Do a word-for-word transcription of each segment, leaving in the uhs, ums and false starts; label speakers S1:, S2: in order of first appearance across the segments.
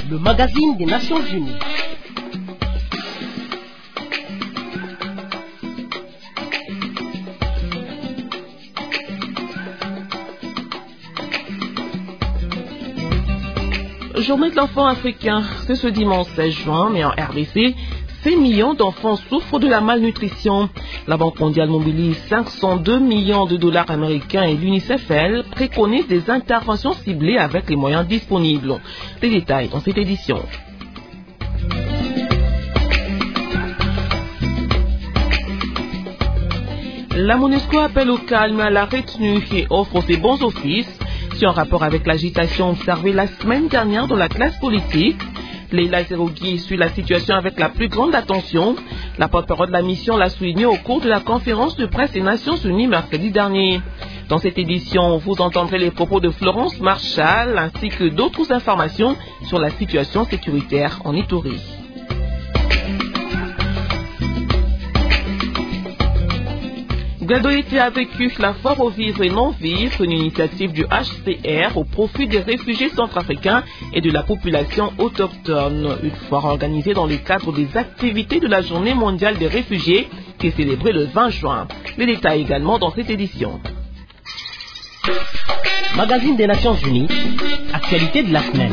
S1: le magazine des Nations Unies.
S2: Journée de l'enfant africain, c'est ce dimanche seize juin, mais en R D C, six millions d'enfants souffrent de la malnutrition. La Banque mondiale mobilise cinq cent deux millions de dollars américains et l'UNICEF, elle, préconise des interventions ciblées avec les moyens disponibles. Les détails dans cette édition. La MONUSCO appelle au calme, à la retenue et offre ses bons offices. C'est en rapport avec l'agitation observée la semaine dernière dans la classe politique. Leila Zerougui suit la situation avec la plus grande attention. La porte-parole de la mission l'a souligné au cours de la conférence de presse des Nations Unies mercredi dernier. Dans cette édition, vous entendrez les propos de Florence Marshall ainsi que d'autres informations sur la situation sécuritaire en Ituri. Gradualité a vécu la foire au vivre et non-vivre, une initiative du H C R au profit des réfugiés centrafricains et de la population autochtone. Une foire organisée dans le cadre des activités de la Journée mondiale des réfugiés qui est célébrée le vingt juin. Les détails également dans cette édition.
S1: Magazine des Nations Unies, actualité de la semaine.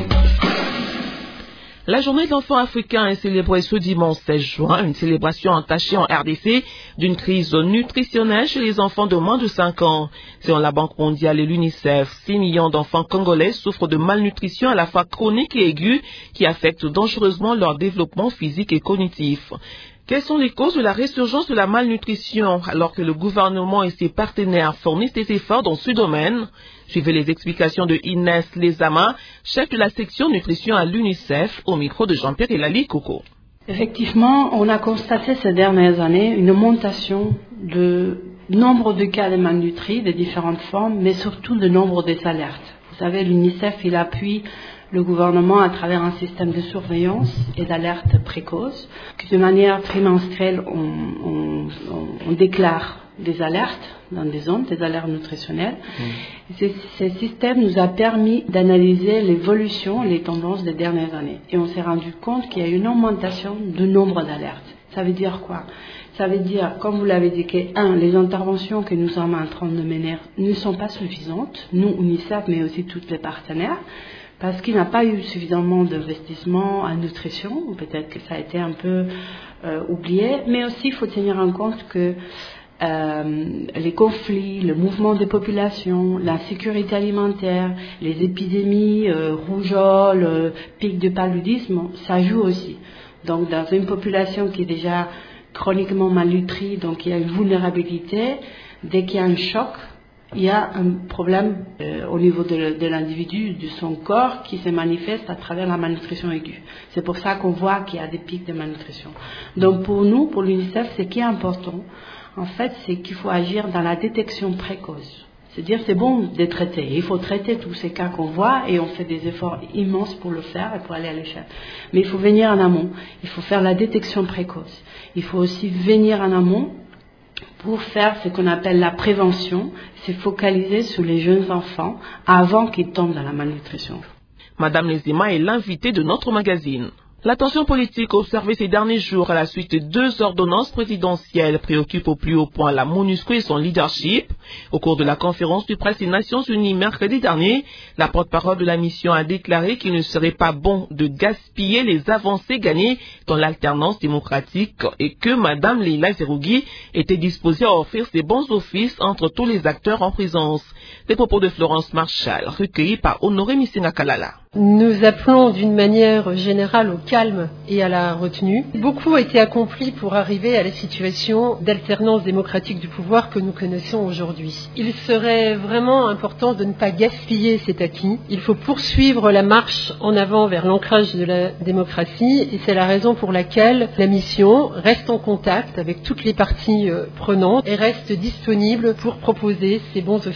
S2: La journée de l'enfant africain est célébrée ce dimanche seize juin, une célébration entachée en R D C d'une crise nutritionnelle chez les enfants de moins de cinq ans. Selon la Banque mondiale et l'UNICEF, six millions d'enfants congolais souffrent de malnutrition à la fois chronique et aiguë qui affecte dangereusement leur développement physique et cognitif. Quelles sont les causes de la résurgence de la malnutrition alors que le gouvernement et ses partenaires fournissent des efforts dans ce domaine? Suivez les explications de Inès Lezama, chef de la section nutrition à l'UNICEF, au micro de Jean-Pierre Elali Coco.
S3: Effectivement, on a constaté ces dernières années une augmentation de nombre de cas de malnutrie de différentes formes, mais surtout de nombre des alertes. Vous savez, l'UNICEF, il appuie le gouvernement à travers un système de surveillance et d'alerte précoce. De manière trimestrielle, on, on, on, on déclare des alertes dans des zones, des alertes nutritionnelles. Mmh. Ce, ce système nous a permis d'analyser l'évolution, les tendances des dernières années. Et on s'est rendu compte qu'il y a une augmentation du nombre d'alertes. Ça veut dire quoi? Ça veut dire, comme vous l'avez dit, que, un, les interventions que nous sommes en train de mener ne sont pas suffisantes, nous, UNICEF, mais aussi tous les partenaires, parce qu'il n'y a pas eu suffisamment d'investissement en nutrition, ou peut-être que ça a été un peu euh, oublié, mais aussi il faut tenir en compte que euh, les conflits, le mouvement des populations, la sécurité alimentaire, les épidémies, euh, rougeole, euh, pic de paludisme, ça joue aussi. Donc dans une population qui est déjà chroniquement malnutrie, donc il y a une vulnérabilité, dès qu'il y a un choc, il y a un problème euh, au niveau de, de l'individu, de son corps, qui se manifeste à travers la malnutrition aiguë. C'est pour ça qu'on voit qu'il y a des pics de malnutrition. Donc pour nous, pour l'UNICEF, ce qui est important, en fait, c'est qu'il faut agir dans la détection précoce. C'est-à-dire, c'est bon de traiter. Il faut traiter tous ces cas qu'on voit et on fait des efforts immenses pour le faire et pour aller à l'échelle. Mais il faut venir en amont. Il faut faire la détection précoce. Il faut aussi venir en amont pour faire ce qu'on appelle la prévention, c'est focaliser sur les jeunes enfants avant qu'ils tombent dans la malnutrition.
S2: Madame Lezima est l'invitée de notre magazine. La tension politique observée ces derniers jours à la suite de deux ordonnances présidentielles préoccupe au plus haut point la MONUSCO et son leadership. Au cours de la conférence de presse des Nations Unies mercredi dernier, la porte-parole de la mission a déclaré qu'il ne serait pas bon de gaspiller les avancées gagnées dans l'alternance démocratique et que Madame Leila Zerougui était disposée à offrir ses bons offices entre tous les acteurs en présence. Les propos de Florence Marshall, recueillis par Honoré Missinga Kalala.
S4: Nous appelons d'une manière générale au calme et à la retenue. Beaucoup a été accompli pour arriver à la situation d'alternance démocratique du pouvoir que nous connaissons aujourd'hui. Il serait vraiment important de ne pas gaspiller cet acquis. Il faut poursuivre la marche en avant vers l'ancrage de la démocratie et c'est la raison pour laquelle la mission reste en contact avec toutes les parties prenantes et reste disponible pour proposer ses bons offices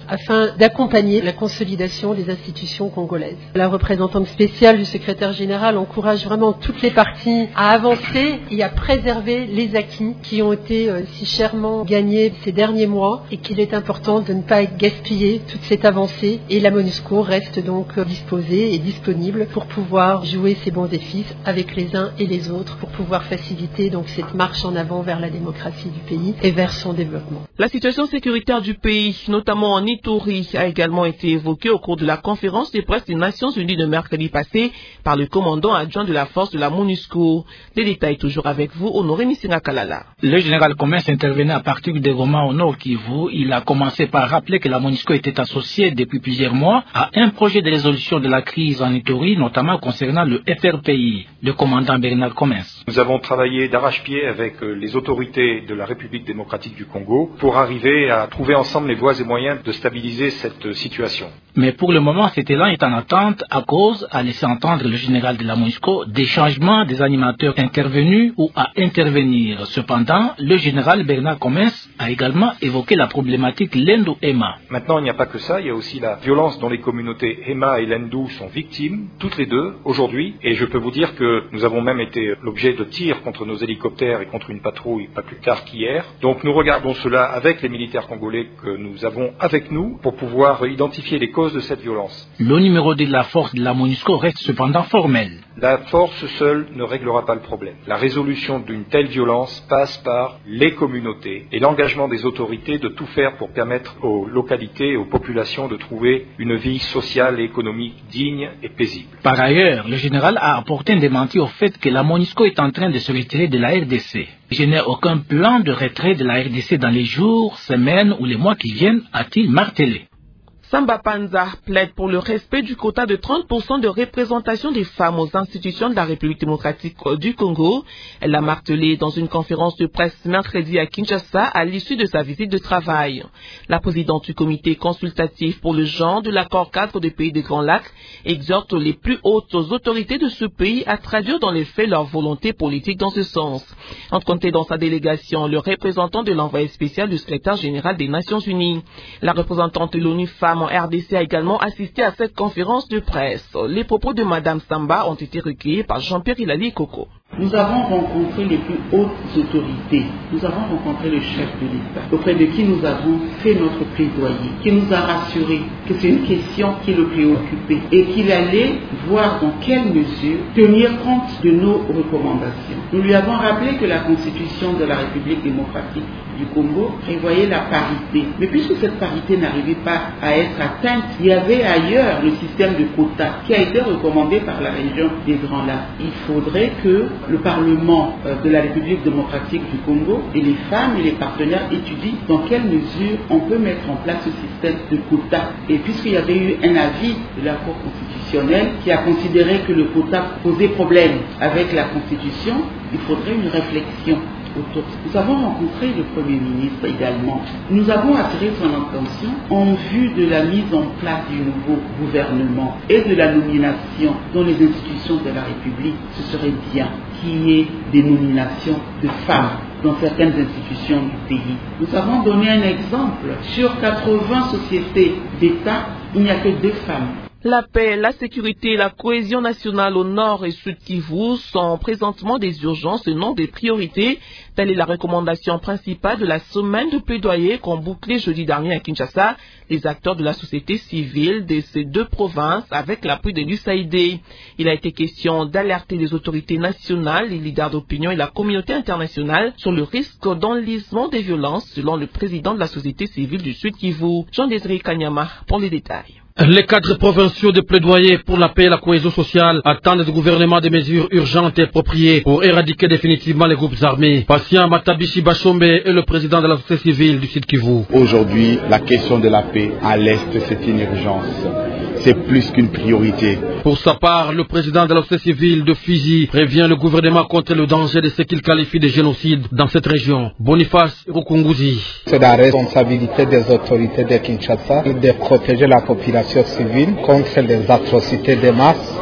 S4: afin d'accompagner la consolidation des institutions congolaises. La représentante spéciale du secrétaire général encourage vraiment toutes les parties à avancer et à préserver les acquis qui ont été si chèrement gagnés ces derniers mois et qu'il est important de ne pas gaspiller toute cette avancée. Et la MONUSCO reste donc disposée et disponible pour pouvoir jouer ses bons défis avec les uns et les autres pour pouvoir faciliter donc cette marche en avant vers la démocratie du pays et vers son développement.
S2: La situation sécuritaire du pays, notamment en Ituri, a également été évoquée au cours de la conférence de presse des Nations Unies de mercredi passé par le commandant adjoint de la force de la MONUSCO. Les détails toujours avec vous, Honoré Missinga Kalala.
S5: Le général Comès intervenait à partir de Goma au Nord Kivu. Il a commencé par rappeler que la MONUSCO était associée depuis plusieurs mois à un projet de résolution de la crise en Ituri, notamment concernant le F R P I. Le commandant Bernard Comès.
S6: Nous avons travaillé d'arrache-pied avec les autorités de la République démocratique du Congo pour arriver à trouver ensemble les voies et moyens de stabiliser cette situation.
S5: Mais pour le moment, cet élan est en attente à cause, a laissé entendre le général de la MONUSCO, des changements des animateurs intervenus ou à intervenir. Cependant, le général Bernard Comès a également évoqué la problématique Lendu-Ema.
S6: Maintenant, il n'y a pas que ça, il y a aussi la violence dont les communautés Ema et Lendu sont victimes, toutes les deux, aujourd'hui. Et je peux vous dire que nous avons même été l'objet de tirs contre nos hélicoptères et contre une patrouille pas plus tard qu'hier. Donc nous regardons cela avec les militaires congolais que nous avons avec nous pour pouvoir identifier les causes de cette violence.
S5: Le numéro de la force de la MONUSCO reste cependant formel.
S6: La force seule ne réglera pas le problème. La résolution d'une telle violence passe par les communautés et l'engagement des autorités de tout faire pour permettre aux localités et aux populations de trouver une vie sociale et économique digne et paisible.
S5: Par ailleurs, le général a apporté un démenti au fait que la MONUSCO est en train de se retirer de la R D C. Je n'ai aucun plan de retrait de la R D C dans les jours, semaines ou les mois qui viennent, a-t-il martelé.
S2: Samba Panza plaide pour le respect du quota de trente pour cent de représentation des femmes aux institutions de la République démocratique du Congo. Elle l'a martelé dans une conférence de presse mercredi à Kinshasa à l'issue de sa visite de travail. La présidente du comité consultatif pour le genre de l'accord cadre des pays des Grands Lacs exhorte les plus hautes autorités de ce pays à traduire dans les faits leur volonté politique dans ce sens. En comptait dans sa délégation le représentant de l'envoyé spécial du secrétaire général des Nations Unies. La représentante de l'ONU Femmes en R D C a également assisté à cette conférence de presse. Les propos de Madame Samba ont été recueillis par Jean-Pierre Hilali Koko.
S7: Nous avons rencontré les plus hautes autorités. Nous avons rencontré le chef de l'État, auprès de qui nous avons fait notre plaidoyer, qui nous a rassuré que c'est une question qui le préoccupait et qu'il allait voir dans quelle mesure tenir compte de nos recommandations. Nous lui avons rappelé que la Constitution de la République démocratique du Congo prévoyait la parité. Mais puisque cette parité n'arrivait pas à être atteinte, il y avait ailleurs le système de quotas qui a été recommandé par la région des Grands Lacs. Il faudrait que le Parlement de la République démocratique du Congo et les femmes et les partenaires étudient dans quelle mesure on peut mettre en place ce système de quotas. Et puisqu'il y avait eu un avis de la Cour constitutionnelle qui a considéré que le quota posait problème avec la Constitution, il faudrait une réflexion. Nous avons rencontré le Premier ministre également. Nous avons attiré son attention en vue de la mise en place du nouveau gouvernement et de la nomination dans les institutions de la République. Ce serait bien qu'il y ait des nominations de femmes dans certaines institutions du pays. Nous avons donné un exemple. Sur quatre-vingts sociétés d'État, il n'y a que deux femmes.
S2: La paix, la sécurité et la cohésion nationale au nord et sud Kivu sont présentement des urgences et non des priorités. Telle est la recommandation principale de la semaine de plaidoyer qu'ont bouclé jeudi dernier à Kinshasa les acteurs de la société civile de ces deux provinces avec l'appui de l'U S A I D. Il a été question d'alerter les autorités nationales, les leaders d'opinion et la communauté internationale sur le risque d'enlisement des violences selon le président de la société civile du sud Kivu, Jean-Désiré Kanyama, pour les détails.
S8: Les cadres provinciaux de plaidoyer pour la paix et la cohésion sociale attendent du gouvernement des mesures urgentes et appropriées pour éradiquer définitivement les groupes armés. Patient Matabishi Bachombe est le président de la société civile du Sud Kivu.
S9: Aujourd'hui, la question de la paix à l'Est, c'est une urgence. C'est plus qu'une priorité.
S8: Pour sa part, le président de la société civile de Fizi prévient le gouvernement contre le danger de ce qu'il qualifie de génocide dans cette région. Boniface Rukunguzi.
S9: C'est la responsabilité des autorités de Kinshasa de protéger la population civile contre les atrocités de masse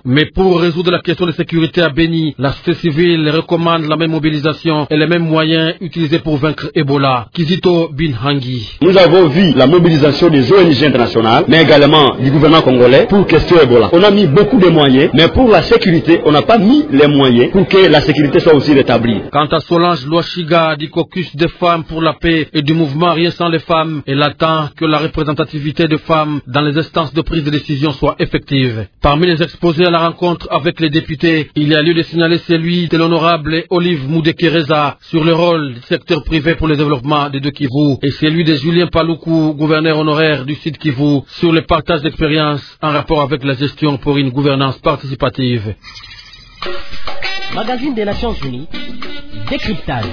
S8: Mais pour résoudre la question de sécurité à Beni, la société civile recommande la même mobilisation et les mêmes moyens utilisés pour vaincre Ebola. Kizito Binhangi.
S10: Nous avons vu la mobilisation des O N G internationales, mais également du gouvernement congolais pour question Ebola. On a mis beaucoup de moyens, mais pour la sécurité, on n'a pas mis les moyens pour que la sécurité soit aussi rétablie.
S8: Quant à Solange Louachiga du caucus des femmes pour la paix et du mouvement Rien sans les femmes, elle attend que la représentativité des femmes dans les instances de prise de décision soit effective. Parmi les exposés à la rencontre avec les députés, il y a lieu de signaler celui de l'honorable Olive Moudekereza sur le rôle du secteur privé pour le développement des deux Kivu et celui de Julien Paloukou, gouverneur honoraire du Sud Kivu, sur le partage d'expériences en rapport avec la gestion pour une gouvernance participative.
S1: Magazine des Nations Unies, décryptage.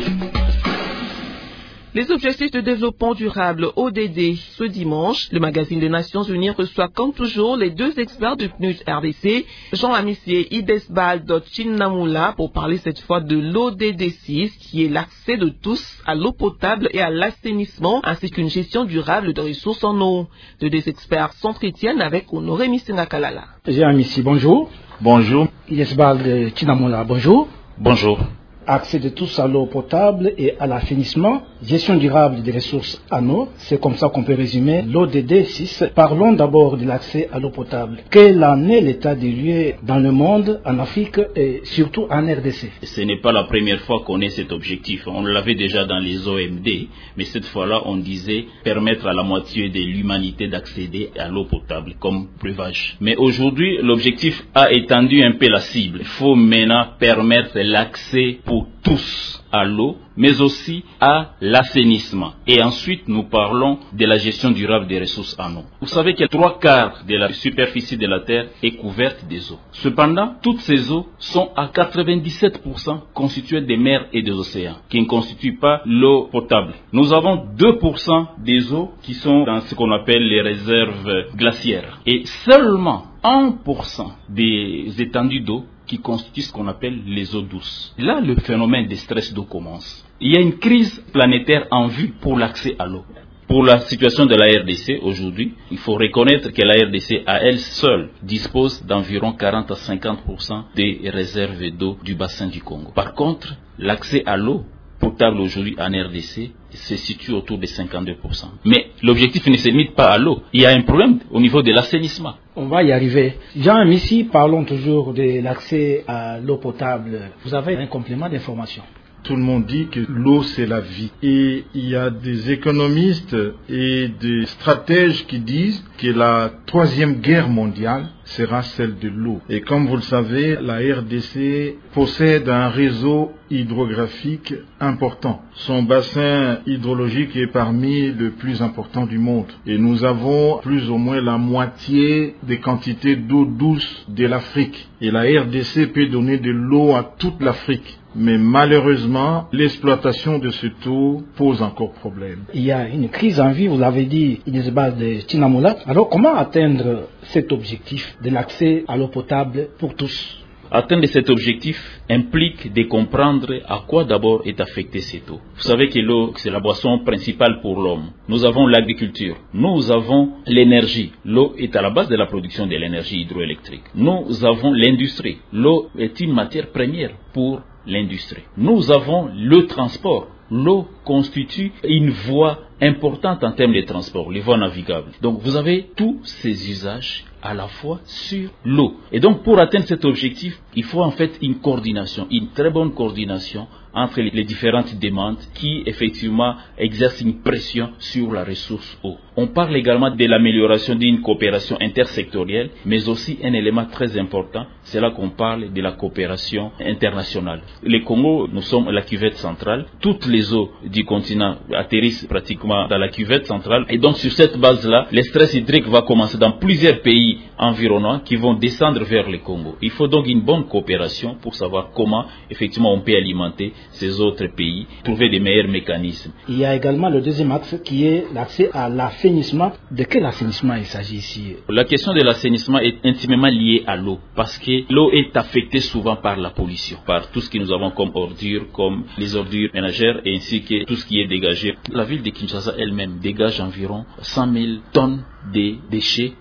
S2: Les objectifs de développement durable O D D. Ce dimanche, le magazine des Nations Unies reçoit comme toujours les deux experts du P N U D R D C, Jean Amissier Idesbal Chinnamula, pour parler cette fois de l'O D D six, qui est l'accès de tous à l'eau potable et à l'assainissement, ainsi qu'une gestion durable de ressources en eau. Les deux experts s'entretiennent avec Honoré Misengakalala.
S11: Jean Amissier, bonjour.
S12: Bonjour.
S11: Idesbal Chinnamula, bonjour.
S12: Bonjour.
S11: Accès de tous à l'eau potable et à l'assainissement, gestion durable des ressources en eau, c'est comme ça qu'on peut résumer l'O D D six. Parlons d'abord de l'accès à l'eau potable. Quel en est l'état des lieux dans le monde, en Afrique et surtout en R D C?
S12: Ce n'est pas la première fois qu'on ait cet objectif. On l'avait déjà dans les O M D, mais cette fois-là, on disait permettre à la moitié de l'humanité d'accéder à l'eau potable comme breuvage. Mais aujourd'hui, l'objectif a étendu un peu la cible. Il faut maintenant permettre l'accès pour tous à l'eau, mais aussi à l'assainissement. Et ensuite, nous parlons de la gestion durable des ressources en eau. Vous savez que trois quarts de la superficie de la Terre est couverte des eaux. Cependant, toutes ces eaux sont à quatre-vingt-dix-sept pour cent constituées des mers et des océans, qui ne constituent pas l'eau potable. Nous avons deux pour cent des eaux qui sont dans ce qu'on appelle les réserves glaciaires. Et seulement un pour cent des étendues d'eau qui constituent ce qu'on appelle les eaux douces. Là, le phénomène de stress d'eau commence. Il y a une crise planétaire en vue pour l'accès à l'eau. Pour la situation de la R D C aujourd'hui, il faut reconnaître que la R D C à elle seule dispose d'environ quarante à cinquante pour cent des réserves d'eau du bassin du Congo. Par contre, l'accès à l'eau potable aujourd'hui en R D C se situe autour de cinquante-deux pour cent. Mais l'objectif ne se limite pas à l'eau. Il y a un problème au niveau de l'assainissement.
S11: On va y arriver. Jean, ici, parlons toujours de l'accès à l'eau potable. Vous avez un complément d'information?
S13: Tout le monde dit que l'eau c'est la vie. Et il y a des économistes et des stratèges qui disent que la troisième guerre mondiale sera celle de l'eau. Et comme vous le savez, la R D C possède un réseau hydrographique important. Son bassin hydrologique est parmi les plus importants du monde. Et nous avons plus ou moins la moitié des quantités d'eau douce de l'Afrique. Et la R D C peut donner de l'eau à toute l'Afrique. Mais malheureusement, l'exploitation de cette eau pose encore problème.
S11: Il y a une crise en vue, vous l'avez dit, Idesbal Chinnamula. Alors comment atteindre cet objectif de l'accès à l'eau potable pour tous?
S12: Atteindre cet objectif implique de comprendre à quoi d'abord est affectée cette eau. Vous savez que l'eau, c'est la boisson principale pour l'homme. Nous avons l'agriculture, nous avons l'énergie. L'eau est à la base de la production de l'énergie hydroélectrique. Nous avons l'industrie. L'eau est une matière première pour l'industrie. Nous avons le transport. L'eau constitue une voie importante en termes de transport, les voies navigables. Donc vous avez tous ces usages à la fois sur l'eau. Et donc pour atteindre cet objectif, il faut en fait une coordination, une très bonne coordination entre les différentes demandes qui effectivement exercent une pression sur la ressource eau. On parle également de l'amélioration d'une coopération intersectorielle, mais aussi un élément très important, c'est là qu'on parle de la coopération internationale. Le Congo, nous sommes la cuvette centrale, toutes les eaux du continent atterrissent pratiquement dans la cuvette centrale, et donc sur cette base-là, le stress hydrique va commencer dans plusieurs pays environnants qui vont descendre vers le Congo. Il faut donc une bonne coopération pour savoir comment effectivement on peut alimenter ces autres pays, trouver des meilleurs mécanismes.
S11: Il y a également le deuxième axe qui est l'accès à l'assainissement. De quel assainissement il s'agit ici?
S12: La question de l'assainissement est intimement liée à l'eau, parce que l'eau est affectée souvent par la pollution, par tout ce que nous avons comme ordures, comme les ordures ménagères, et ainsi que tout ce qui est dégagé. La ville de Kinshasa elle-même dégage environ cent mille tonnes de déchets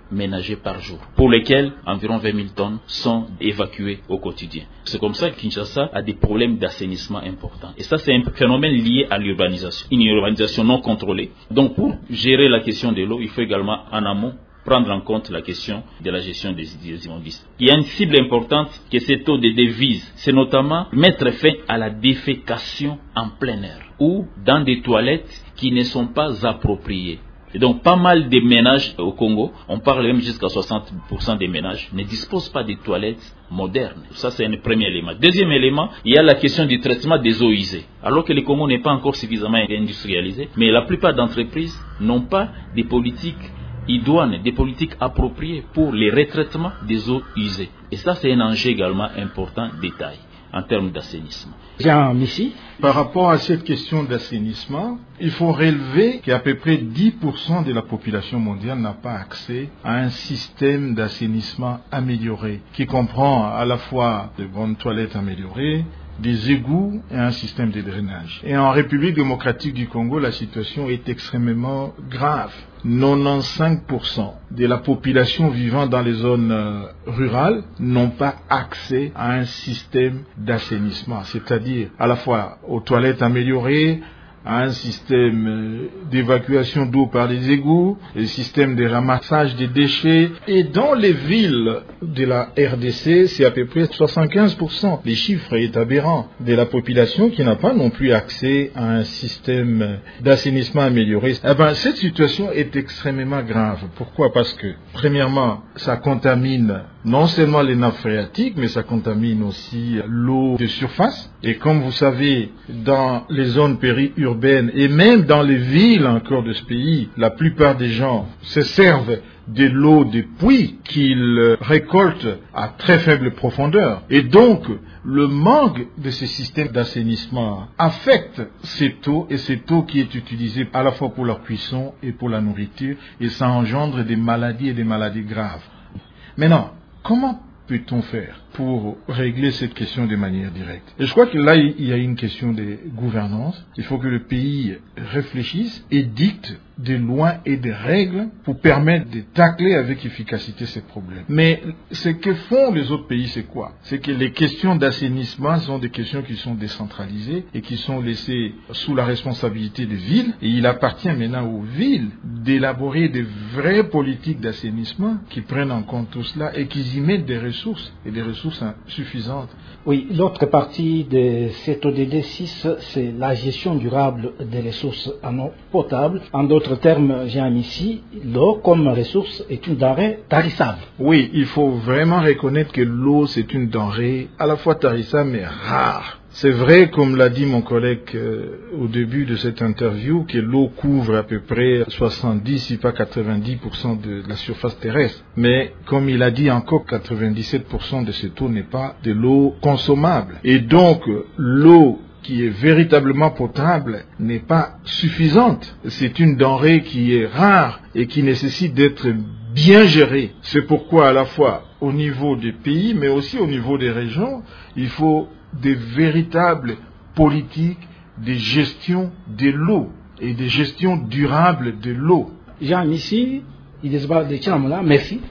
S12: ménagers par jour, pour lesquels environ vingt mille tonnes sont évacuées au quotidien. C'est comme ça que Kinshasa a des problèmes d'assainissement importants. Et ça, c'est un phénomène lié à l'urbanisation, une urbanisation non contrôlée. Donc, pour gérer la question de l'eau, il faut également en amont prendre en compte la question de la gestion des, des immondices. Il y a une cible importante que cette eau de devise, c'est notamment mettre fin à la défécation en plein air ou dans des toilettes qui ne sont pas appropriées. Et donc, pas mal de ménages au Congo, on parle même jusqu'à soixante pour cent des ménages, ne disposent pas de toilettes modernes. Ça, c'est un premier élément. Deuxième élément, il y a la question du traitement des eaux usées. Alors que le Congo n'est pas encore suffisamment industrialisé, mais la plupart d'entreprises n'ont pas des politiques idoines, des politiques appropriées pour les retraitements des eaux usées. Et ça, c'est un enjeu également important, détail, en termes d'assainissement.
S11: Jean Missi.
S13: Par rapport à cette question d'assainissement, il faut relever qu'à peu près dix pour cent de la population mondiale n'a pas accès à un système d'assainissement amélioré, qui comprend à la fois de bonnes toilettes améliorées, des égouts et un système de drainage. Et en République démocratique du Congo, la situation est extrêmement grave. quatre-vingt-quinze pour cent de la population vivant dans les zones euh, rurales n'ont pas accès à un système d'assainissement, c'est-à-dire à la fois aux toilettes améliorées, à un système d'évacuation d'eau par les égouts, un système de ramassage des déchets. Et dans les villes de la R D C, c'est à peu près soixante-quinze pour cent. Les chiffres est aberrant de la population qui n'a pas non plus accès à un système d'assainissement amélioré. Eh ben, cette situation est extrêmement grave. Pourquoi? Parce que, premièrement, ça contamine non seulement les nappes phréatiques, mais ça contamine aussi l'eau de surface. Et comme vous savez, dans les zones périurbaines et même dans les villes encore de ce pays, la plupart des gens se servent de l'eau des puits qu'ils récoltent à très faible profondeur. Et donc, le manque de ce système d'assainissement affecte cette eau, et cette eau qui est utilisée à la fois pour la cuisson et pour la nourriture, et ça engendre des maladies et des maladies graves. Maintenant, comment peut-on faire pour régler cette question de manière directe? Et je crois que là, il y a une question de gouvernance. Il faut que le pays réfléchisse et dicte des lois et des règles pour permettre de tacler avec efficacité ces problèmes. Mais ce que font les autres pays, c'est quoi? C'est que les questions d'assainissement sont des questions qui sont décentralisées et qui sont laissées sous la responsabilité des villes. Et il appartient maintenant aux villes d'élaborer des vraies politiques d'assainissement qui prennent en compte tout cela et qui y mettent des ressources et des ressources suffisantes.
S11: Oui, l'autre partie de cet O D D six, c'est la gestion durable des ressources en eau potable. En d'autres termes, Jean Missi, l'eau comme ressource est une denrée tarissable.
S13: Oui, il faut vraiment reconnaître que l'eau, c'est une denrée à la fois tarissable mais rare. C'est vrai, comme l'a dit mon collègue euh, au début de cette interview, que l'eau couvre à peu près soixante-dix, si pas quatre-vingt-dix pour cent de la surface terrestre. Mais comme il a dit encore, quatre-vingt-dix-sept pour cent de cette eau n'est pas de l'eau consommable. Et donc, l'eau qui est véritablement potable n'est pas suffisante. C'est une denrée qui est rare et qui nécessite d'être bien gérée. C'est pourquoi à la fois au niveau des pays, mais aussi au niveau des régions, il faut des véritables politiques de gestion de l'eau et de gestion durable de l'eau.
S11: Jean Missi, il est de Tchamala, merci.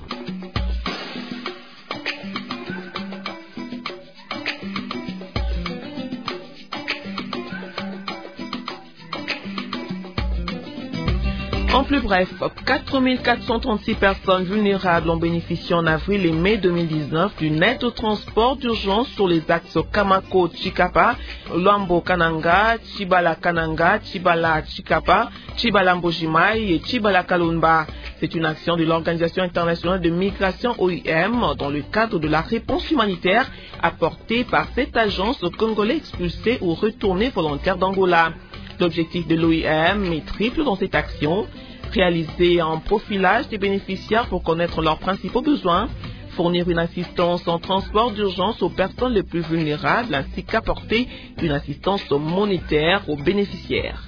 S2: En plus bref, quatre mille quatre cent trente-six personnes vulnérables ont bénéficié en avril et mai deux mille dix-neuf d'une aide au transport d'urgence sur les axes Kamako-Chikapa, Luambo-Kananga, Chibala-Kananga, Chibala-Chikapa, Chibala-Mbojimai et Chibala-Kalunba. C'est une action de l'Organisation internationale de migration O I M dans le cadre de la réponse humanitaire apportée par cette agence aux Congolais expulsés ou retournés volontaires d'Angola. L'objectif de l'O I M est triple dans cette action: réaliser un profilage des bénéficiaires pour connaître leurs principaux besoins, fournir une assistance en transport d'urgence aux personnes les plus vulnérables, ainsi qu'apporter une assistance monétaire aux bénéficiaires.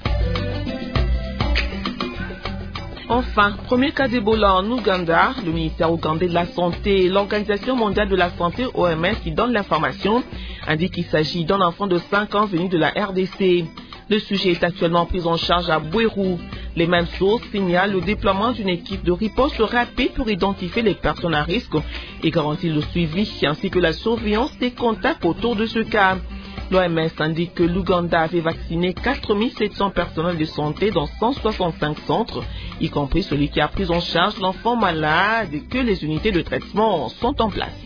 S2: Enfin, premier cas d'Ebola en Ouganda, le ministère ougandais de la Santé et l'Organisation mondiale de la santé O M S qui donne l'information indique qu'il s'agit d'un enfant de cinq ans venu de la R D C. Le sujet est actuellement pris en charge à Bouérou. Les mêmes sources signalent le déploiement d'une équipe de riposte rapide pour identifier les personnes à risque et garantir le suivi ainsi que la surveillance des contacts autour de ce cas. L'O M S indique que l'Ouganda avait vacciné quatre mille sept cents personnels de santé dans cent soixante-cinq centres, y compris celui qui a pris en charge l'enfant malade et que les unités de traitement sont en place.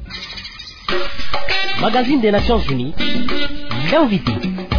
S1: Magazine des Nations Unies, l'invité.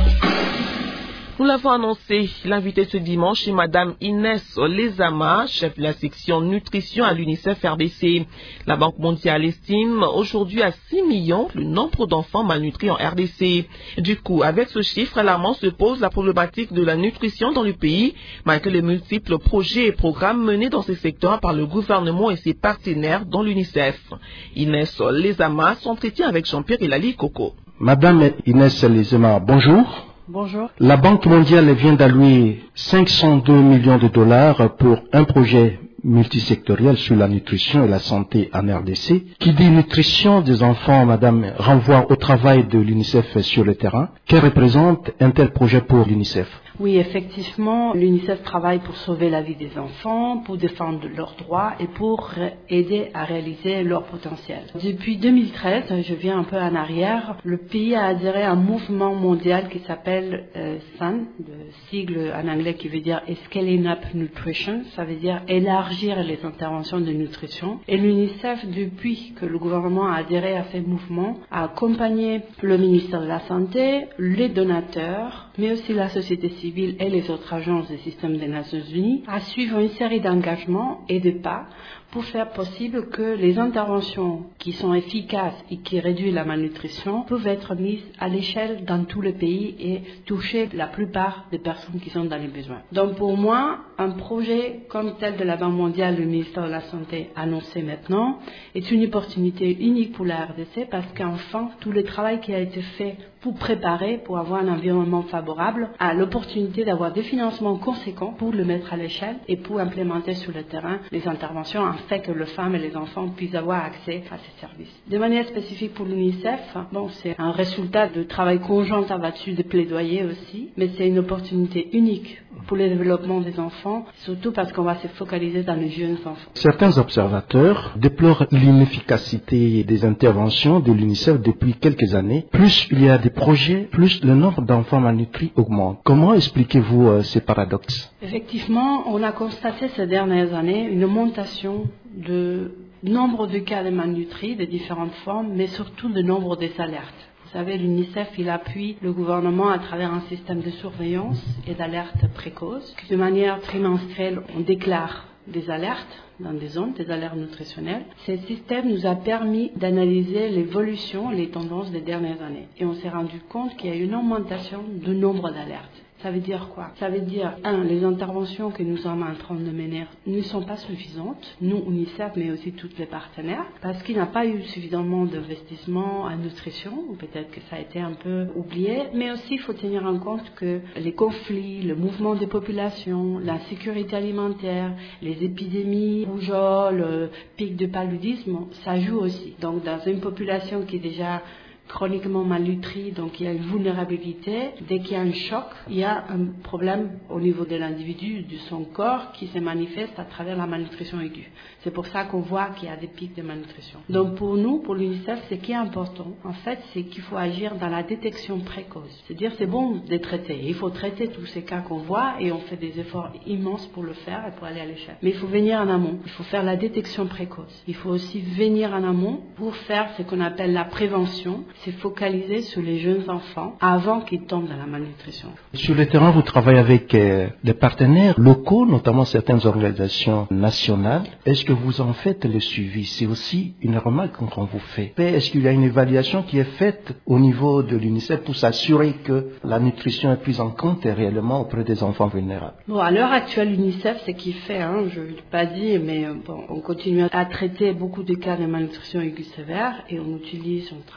S2: Nous l'avons annoncé, l'invité ce dimanche est Madame Inès Lezama, chef de la section nutrition à l'UNICEF R D C. La Banque mondiale estime aujourd'hui à six millions le nombre d'enfants malnutris en R D C. Du coup, avec ce chiffre alarmant se pose la problématique de la nutrition dans le pays, malgré les multiples projets et programmes menés dans ce secteur par le gouvernement et ses partenaires dont l'UNICEF. Inès Lezama s'entretient avec Jean-Pierre Elali Coco.
S11: Madame Inès Lezama, bonjour.
S3: Bonjour.
S11: La Banque mondiale vient d'allouer cinq cent deux millions de dollars pour un projet multisectoriel sur la nutrition et la santé en R D C. Qui dit nutrition des enfants, madame, renvoie au travail de l'UNICEF sur le terrain. Que représente un tel projet pour l'UNICEF?
S3: Oui, effectivement, l'UNICEF travaille pour sauver la vie des enfants, pour défendre leurs droits et pour aider à réaliser leur potentiel. Depuis deux mille treize, je viens un peu en arrière, le pays a adhéré à un mouvement mondial qui s'appelle euh, S A N, le sigle en anglais qui veut dire Scaling Up Nutrition, ça veut dire élargir les interventions de nutrition. Et l'UNICEF, depuis que le gouvernement a adhéré à ce mouvement, a accompagné le ministère de la Santé, les donateurs, mais aussi la société civile et les autres agences du système des Nations Unies à suivre une série d'engagements et de pas pour faire possible que les interventions qui sont efficaces et qui réduisent la malnutrition peuvent être mises à l'échelle dans tout le pays et toucher la plupart des personnes qui sont dans les besoins. Donc pour moi, un projet comme tel de la Banque mondiale, le ministère de la Santé annoncé maintenant, est une opportunité unique pour la R D C parce qu'enfin, tout le travail qui a été fait pour préparer, pour avoir un environnement favorable, a l'opportunité d'avoir des financements conséquents pour le mettre à l'échelle et pour implémenter sur le terrain les interventions afin que les femmes et les enfants puissent avoir accès à ces services. De manière spécifique pour l'UNICEF, bon, c'est un résultat de travail conjoint abattu de plaidoyer aussi, mais c'est une opportunité unique pour le développement des enfants, surtout parce qu'on va se focaliser dans les jeunes enfants.
S11: Certains observateurs déplorent l'inefficacité des interventions de l'UNICEF depuis quelques années. Plus il y a des projets, plus le nombre d'enfants malnutris augmente. Comment expliquez-vous euh, ces paradoxes?
S3: Effectivement, on a constaté ces dernières années une augmentation de nombre de cas de malnutris de différentes formes, mais surtout de nombre des alertes. Vous savez, l'UNICEF, il appuie le gouvernement à travers un système de surveillance et d'alerte précoce. De manière trimestrielle, on déclare des alertes dans des zones, des alertes nutritionnelles. Ce système nous a permis d'analyser l'évolution et les tendances des dernières années. Et on s'est rendu compte qu'il y a une augmentation du nombre d'alertes. Ça veut dire quoi? Ça veut dire, un, les interventions que nous sommes en train de mener ne sont pas suffisantes, nous, UNICEF, mais aussi tous les partenaires, parce qu'il n'y a pas eu suffisamment d'investissement en nutrition, ou peut-être que ça a été un peu oublié, mais aussi il faut tenir en compte que les conflits, le mouvement des populations, la sécurité alimentaire, les épidémies, rougeole, le pic de paludisme, ça joue aussi. Donc dans une population qui est déjà chroniquement malnutrie, donc il y a une vulnérabilité. Dès qu'il y a un choc, il y a un problème au niveau de l'individu, de son corps, qui se manifeste à travers la malnutrition aiguë. C'est pour ça qu'on voit qu'il y a des pics de malnutrition. Donc pour nous, pour l'UNICEF, ce qui est important, en fait, c'est qu'il faut agir dans la détection précoce. C'est-à-dire, c'est bon de traiter. Il faut traiter tous ces cas qu'on voit et on fait des efforts immenses pour le faire et pour aller à l'échelle. Mais il faut venir en amont. Il faut faire la détection précoce. Il faut aussi venir en amont pour faire ce qu'on appelle la prévention. C'est focaliser sur les jeunes enfants avant qu'ils tombent dans la malnutrition.
S11: Sur le terrain, vous travaillez avec euh, des partenaires locaux, notamment certaines organisations nationales. Est-ce que vous en faites le suivi? C'est aussi une remarque qu'on vous fait. Est-ce qu'il y a une évaluation qui est faite au niveau de l'UNICEF pour s'assurer que la nutrition est prise en compte réellement auprès des enfants vulnérables?
S3: Bon, à l'heure actuelle, l'UNICEF, ce qu'il fait, hein, je ne l'ai pas dit, mais bon, on continue à traiter beaucoup de cas de malnutrition aiguë sévère et on utilise, on travaille beaucoup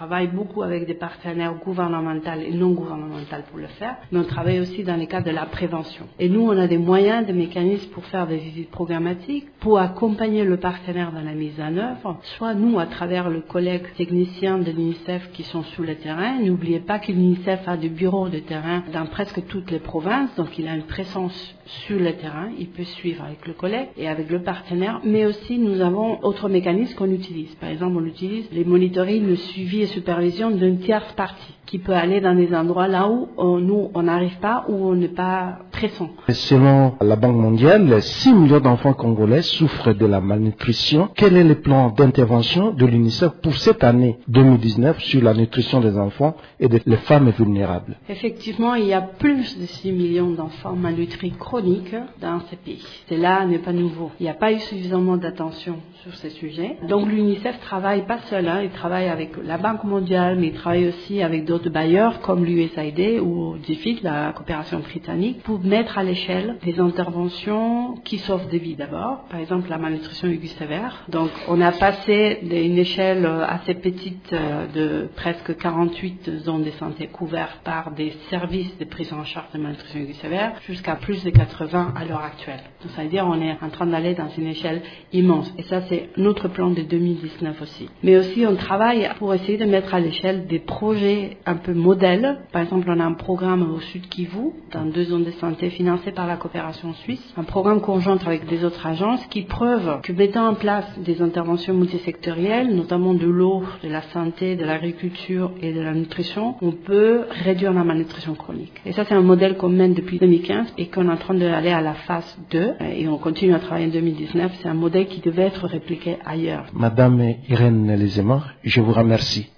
S3: beaucoup avec des partenaires gouvernementaux et non gouvernementaux pour le faire, mais on travaille aussi dans le cadre de la prévention. Et nous, on a des moyens, des mécanismes pour faire des visites programmatiques, pour accompagner le partenaire dans la mise en œuvre, soit nous, à travers le collègue technicien de l'UNICEF qui sont sur le terrain. N'oubliez pas que l'UNICEF a des bureaux de terrain dans presque toutes les provinces, donc il a une présence sur le terrain, il peut suivre avec le collègue et avec le partenaire, mais aussi nous avons autres mécanismes qu'on utilise. Par exemple, on utilise les monitoring, le suivi et supervision d'une tierce partie qui peut aller dans des endroits là où on, nous, on n'arrive pas, où on n'est pas présent.
S11: Selon la Banque mondiale, six millions d'enfants congolais souffrent de la malnutrition. Quel est le plan d'intervention de l'UNICEF pour cette année deux mille dix-neuf sur la nutrition des enfants et des femmes vulnérables?
S3: Effectivement, il y a plus de six millions d'enfants malnutris chroniques dans ces pays. Cela n'est pas nouveau. Il n'y a pas eu suffisamment d'attention sur ces sujets. Donc l'UNICEF travaille pas seul, hein. Il travaille avec la Banque mondiale, mais il travaille aussi avec d'autres de bailleurs comme l'U S A I D ou D F I D, la coopération britannique, pour mettre à l'échelle des interventions qui sauvent des vies d'abord. Par exemple, la malnutrition aiguë sévère. Donc, on a passé d'une échelle assez petite de presque quarante-huit zones de santé couvertes par des services de prise en charge de malnutrition aiguë sévère jusqu'à plus de quatre-vingts à l'heure actuelle. Donc, ça veut dire qu'on est en train d'aller dans une échelle immense. Et ça, c'est notre plan de deux mille dix-neuf aussi. Mais aussi, on travaille pour essayer de mettre à l'échelle des projets un peu modèle. Par exemple, on a un programme au Sud Kivu, dans deux zones de santé financées par la coopération suisse, un programme conjoint avec des autres agences qui prouvent que mettant en place des interventions multisectorielles, notamment de l'eau, de la santé, de l'agriculture et de la nutrition, on peut réduire la malnutrition chronique. Et ça, c'est un modèle qu'on mène depuis deux mille quinze et qu'on est en train d'aller à la phase deux et on continue à travailler en deux mille dix-neuf. C'est un modèle qui devait être répliqué ailleurs.
S11: Madame Irène Lezema, je vous remercie.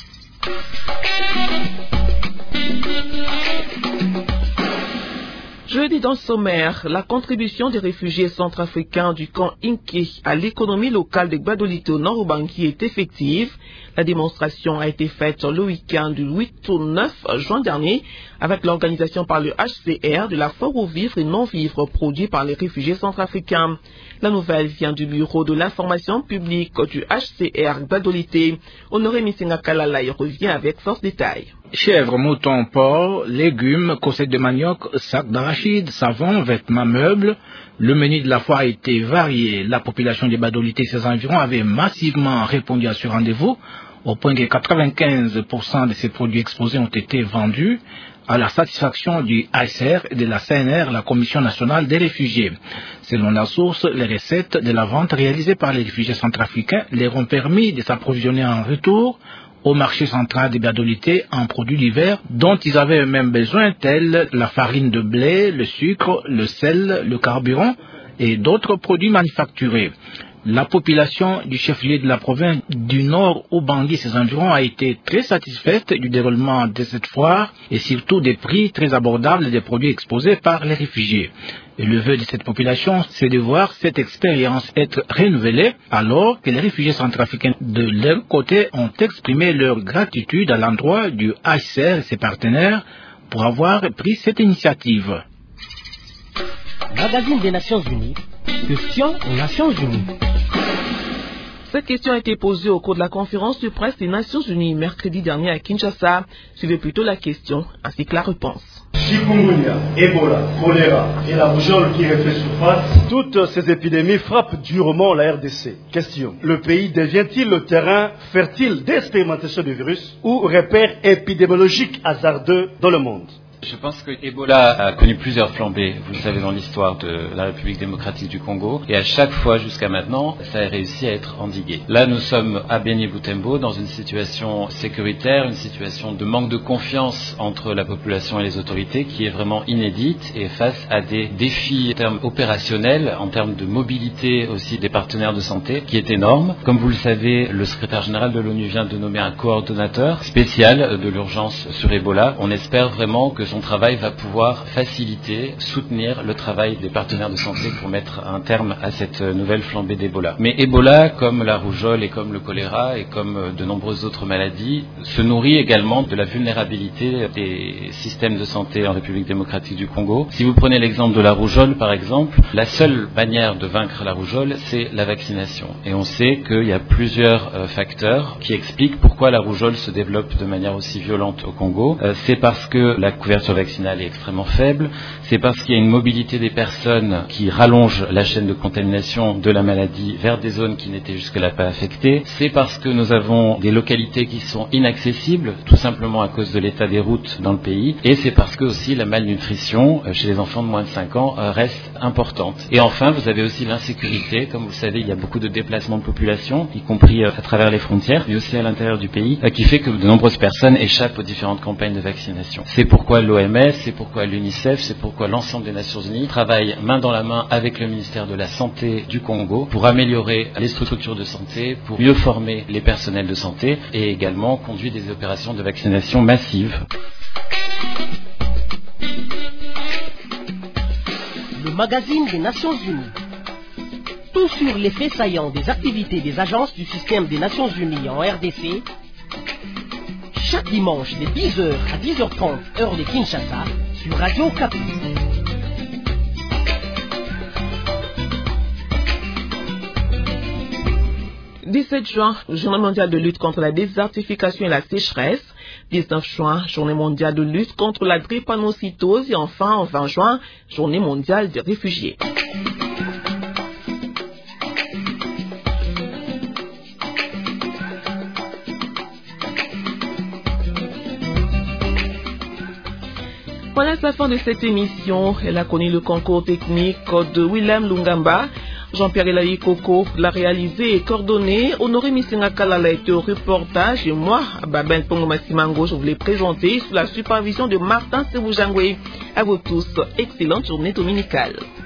S2: Jeudi dans le sommaire, la contribution des réfugiés centrafricains du camp Inké à l'économie locale de Gbadolito Nord-Ubangi est effective. La démonstration a été faite le week-end du huit au neuf juin dernier avec l'organisation par le H C R de la foire aux vivres et non-vivres produits par les réfugiés centrafricains. La nouvelle vient du bureau de l'information publique du H C R Gbadolité. Honoré Missinga Kalala y revient avec force détail.
S5: Chèvres, moutons, porcs, légumes, cossette de manioc, sacs d'arachide, savon, vêtements, meubles. Le menu de la foire a été varié. La population de Gbadolité et ses environs avait massivement répondu à ce rendez-vous, au point que quatre-vingt-quinze pour cent de ces produits exposés ont été vendus à la satisfaction du H C R et de la C N R, la Commission nationale des réfugiés. Selon la source, les recettes de la vente réalisées par les réfugiés centrafricains leur ont permis de s'approvisionner en retour au marché central des Gbadolité en produits divers dont ils avaient eux-mêmes besoin, tels la farine de blé, le sucre, le sel, le carburant et d'autres produits manufacturés. La population du chef-lieu de la province du Nord, Ubangi et ses environs, a été très satisfaite du déroulement de cette foire et surtout des prix très abordables des produits exposés par les réfugiés. Et le vœu de cette population, c'est de voir cette expérience être renouvelée, alors que les réfugiés centrafricains de leur côté ont exprimé leur gratitude à l'endroit du H C R et ses partenaires pour avoir pris cette initiative.
S1: Magazine des Nations Unies, question aux Nations Unies.
S2: Cette question a été posée au cours de la conférence de presse des Nations Unies mercredi dernier à Kinshasa. Suivez plutôt la question ainsi que la réponse.
S14: Chikungunya, Ebola, choléra et la rougeole qui refait surface. Toutes ces épidémies frappent durement la R D C. Question. Le pays devient-il le terrain fertile d'expérimentation du virus ou repère épidémiologique hasardeux dans le monde?
S15: Je pense que Ebola a connu plusieurs flambées, vous le savez, dans l'histoire de la République démocratique du Congo. Et à chaque fois, jusqu'à maintenant, ça a réussi à être endigué. Là, nous sommes à Beni-Boutembo, dans une situation sécuritaire, une situation de manque de confiance entre la population et les autorités qui est vraiment inédite et face à des défis en termes opérationnels, en termes de mobilité aussi des partenaires de santé, qui est énorme. Comme vous le savez, le secrétaire général de l'ONU vient de nommer un coordonnateur spécial de l'urgence sur Ebola. On espère vraiment que son travail va pouvoir faciliter, soutenir le travail des partenaires de santé pour mettre un terme à cette nouvelle flambée d'Ebola. Mais Ebola, comme la rougeole et comme le choléra et comme de nombreuses autres maladies, se nourrit également de la vulnérabilité des systèmes de santé en République démocratique du Congo. Si vous prenez l'exemple de la rougeole, par exemple, la seule manière de vaincre la rougeole, c'est la vaccination. Et on sait qu'il y a plusieurs euh, facteurs qui expliquent pourquoi la rougeole se développe de manière aussi violente au Congo. Euh, c'est parce que la couverture vaccinale est extrêmement faible, c'est parce qu'il y a une mobilité des personnes qui rallonge la chaîne de contamination de la maladie vers des zones qui n'étaient jusque-là pas affectées, c'est parce que nous avons des localités qui sont inaccessibles, tout simplement à cause de l'état des routes dans le pays, et c'est parce que aussi la malnutrition euh, chez les enfants de moins de cinq ans euh, reste importante. Et enfin, vous avez aussi l'insécurité. Comme vous le savez, il y a beaucoup de déplacements de population, y compris euh, à travers les frontières, mais aussi à l'intérieur du pays, euh, qui fait que de nombreuses personnes échappent aux différentes campagnes de vaccination. C'est pourquoi l'O M S, c'est pourquoi l'UNICEF, c'est pourquoi l'ensemble des Nations Unies travaillent main dans la main avec le ministère de la Santé du Congo pour améliorer les structures de santé, pour mieux former les personnels de santé et également conduire des opérations de vaccination massives.
S1: Le magazine des Nations Unies. Tout sur les faits saillants des activités des agences du système des Nations Unies en R D C, chaque dimanche de dix heures à dix heures trente, heure de Kinshasa, sur Radio Okapi.
S2: dix-sept juin, Journée mondiale de lutte contre la désertification et la sécheresse. dix-neuf juin, Journée mondiale de lutte contre la drépanocytose. Et enfin, vingt juin, Journée mondiale des réfugiés. Voilà la fin de cette émission. Elle a connu le concours technique de Willem Lungamba. Jean-Pierre Elaï Coco l'a réalisé et coordonné. Honoré Missinakala l'a été au reportage. Et moi, Babel Pongo Massimango, je vous l'ai présenté sous la supervision de Martin Sebujangwe. À vous tous, excellente journée dominicale.